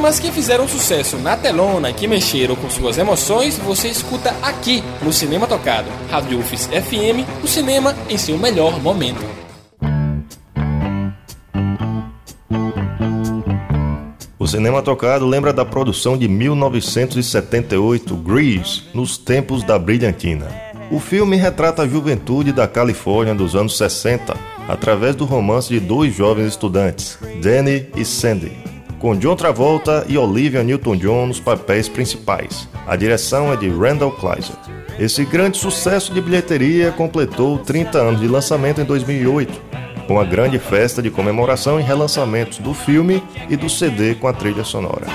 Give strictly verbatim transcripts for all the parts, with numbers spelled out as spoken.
Dramas que fizeram sucesso na telona e que mexeram com suas emoções, você escuta aqui no Cinema Tocado. Rádio U F S F M, o cinema em seu melhor momento. O Cinema Tocado lembra da produção de mil novecentos e setenta e oito, Grease, nos tempos da brilhantina. O filme retrata a juventude da Califórnia dos anos sessenta, através do romance de dois jovens estudantes, Danny e Sandy, com John Travolta e Olivia Newton-John nos papéis principais. A direção é de Randall Kleiser. Esse grande sucesso de bilheteria completou trinta anos de lançamento em dois mil e oito, com a grande festa de comemoração e relançamentos do filme e do C D com a trilha sonora.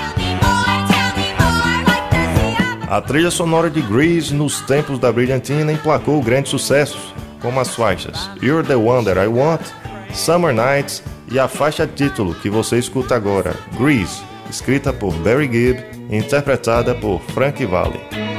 A trilha sonora de Grease nos tempos da brilhantina emplacou grandes sucessos, como as faixas You're the One That I Want, Summer Nights e a faixa título que você escuta agora, Grease, escrita por Barry Gibb e interpretada por Frankie Valli.